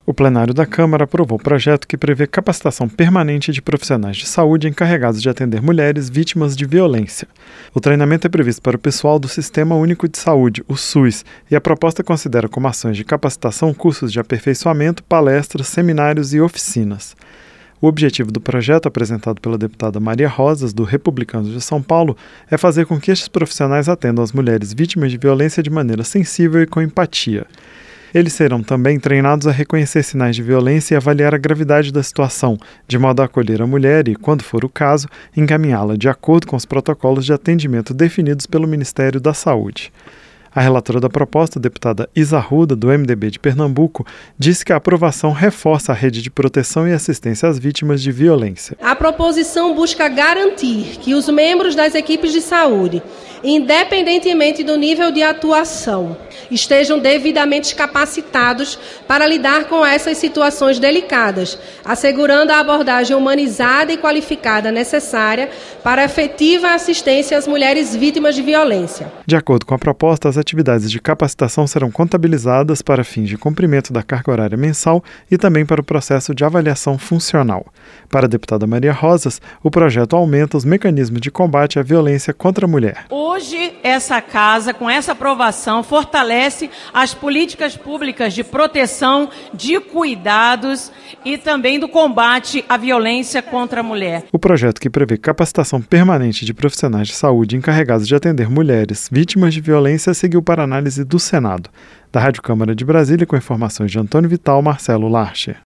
O plenário da Câmara aprovou o projeto que prevê capacitação permanente de profissionais de saúde encarregados de atender mulheres vítimas de violência. O treinamento é previsto para o pessoal do Sistema Único de Saúde, o SUS, e a proposta considera como ações de capacitação cursos de aperfeiçoamento, palestras, seminários e oficinas. O objetivo do projeto, apresentado pela deputada Maria Rosas, do Republicanos de São Paulo, é fazer com que estes profissionais atendam as mulheres vítimas de violência de maneira sensível e com empatia. Eles serão também treinados a reconhecer sinais de violência e avaliar a gravidade da situação, de modo a acolher a mulher e, quando for o caso, encaminhá-la de acordo com os protocolos de atendimento definidos pelo Ministério da Saúde. A relatora da proposta, a deputada Isa Arruda, do MDB de Pernambuco, disse que a aprovação reforça a rede de proteção e assistência às vítimas de violência. A proposição busca garantir que os membros das equipes de saúde, independentemente do nível de atuação, estejam devidamente capacitados para lidar com essas situações delicadas, assegurando a abordagem humanizada e qualificada necessária para a efetiva assistência às mulheres vítimas de violência. De acordo com a proposta, as atividades de capacitação serão contabilizadas para fins de cumprimento da carga horária mensal e também para o processo de avaliação funcional. Para a deputada Maria Rosas, o projeto aumenta os mecanismos de combate à violência contra a mulher. Hoje, essa casa, com essa aprovação, fortalece as políticas públicas de proteção, de cuidados e também do combate à violência contra a mulher. O projeto, que prevê capacitação permanente de profissionais de saúde encarregados de atender mulheres vítimas de violência, seguiu para análise do Senado. Da Rádio Câmara de Brasília, com informações de Antônio Vital, Marcelo Larcher.